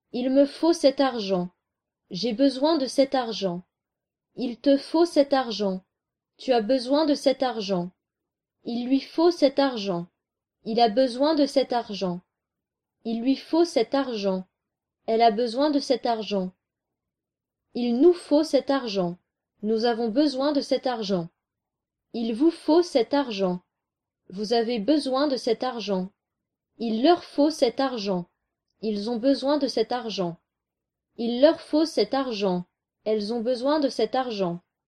Il me faut cet argent. J'ai besoin de cet argent. Il te faut cet argent. Tu as besoin de cet argent. Il lui faut cet argent. Il a besoin de cet argent. Il lui faut cet argent. Elle a besoin de cet argent. Il nous faut cet argent. Nous avons besoin de cet argent. Il vous faut cet argent. Vous avez besoin de cet argent. Il leur faut cet argent. Ils ont besoin de cet argent. Il leur faut cet argent. Elles ont besoin de cet argent.